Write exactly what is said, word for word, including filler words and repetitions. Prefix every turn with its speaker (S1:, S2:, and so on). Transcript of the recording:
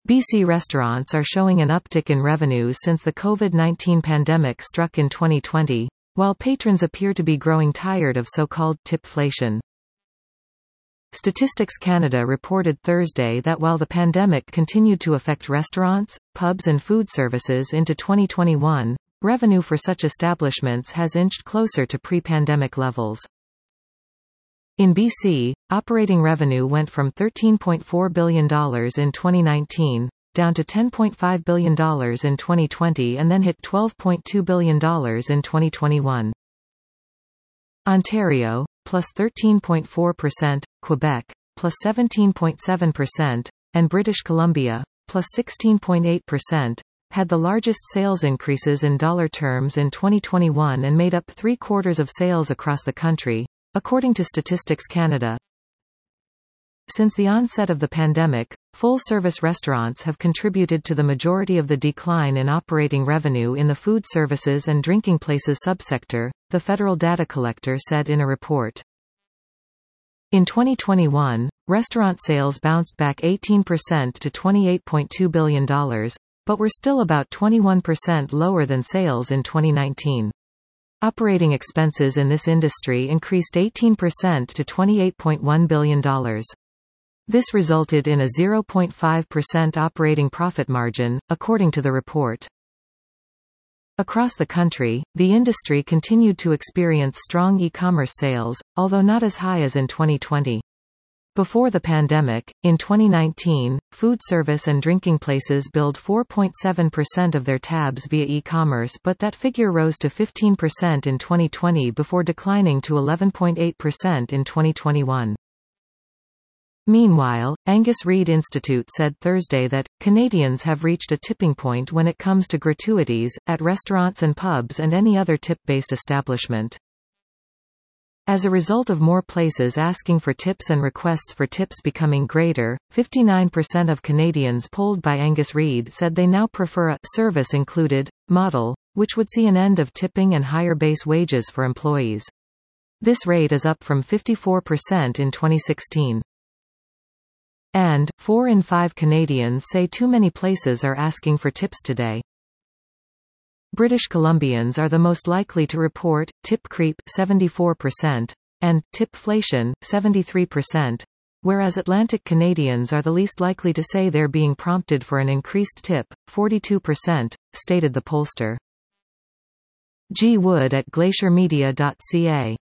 S1: B C restaurants are showing an uptick in revenues since the COVID nineteen pandemic struck in twenty twenty, while patrons appear to be growing tired of so-called tipflation. Statistics Canada reported Thursday that while the pandemic continued to affect restaurants, pubs and food services into twenty twenty-one, revenue for such establishments has inched closer to pre-pandemic levels. In B C, operating revenue went from thirteen point four billion dollars in twenty nineteen, down to ten point five billion dollars in twenty twenty and then hit twelve point two billion dollars in twenty twenty-one. Ontario, plus thirteen point four percent, Quebec, plus seventeen point seven percent, and British Columbia, plus sixteen point eight percent, had the largest sales increases in dollar terms in twenty twenty-one and made up three-quarters of sales across the country, according to Statistics Canada. Since the onset of the pandemic, full-service restaurants have contributed to the majority of the decline in operating revenue in the food services and drinking places subsector, the federal data collector said in a report. In twenty twenty-one, restaurant sales bounced back eighteen percent to twenty-eight point two billion dollars, but were still about twenty-one percent lower than sales in twenty nineteen. Operating expenses in this industry increased eighteen percent to twenty-eight point one billion dollars. This resulted in a zero point five percent operating profit margin, according to the report. Across the country, the industry continued to experience strong e-commerce sales, although not as high as in twenty twenty. Before the pandemic, in twenty nineteen, food service and drinking places billed four point seven percent of their tabs via e-commerce, but that figure rose to fifteen percent in twenty twenty before declining to eleven point eight percent in twenty twenty-one. Meanwhile, Angus Reid Institute said Thursday that Canadians have reached a tipping point when it comes to gratuities, at restaurants and pubs and any other tip-based establishment. As a result of more places asking for tips and requests for tips becoming greater, fifty-nine percent of Canadians polled by Angus Reid said they now prefer a service included model, which would see an end of tipping and higher base wages for employees. This rate is up from fifty-four percent in twenty sixteen. And, four in five Canadians say too many places are asking for tips today. British Columbians are the most likely to report tip creep seventy-four percent and tipflation seventy-three percent, whereas Atlantic Canadians are the least likely to say they're being prompted for an increased tip, forty-two percent, stated the pollster. G. Wood at glacier media dot c a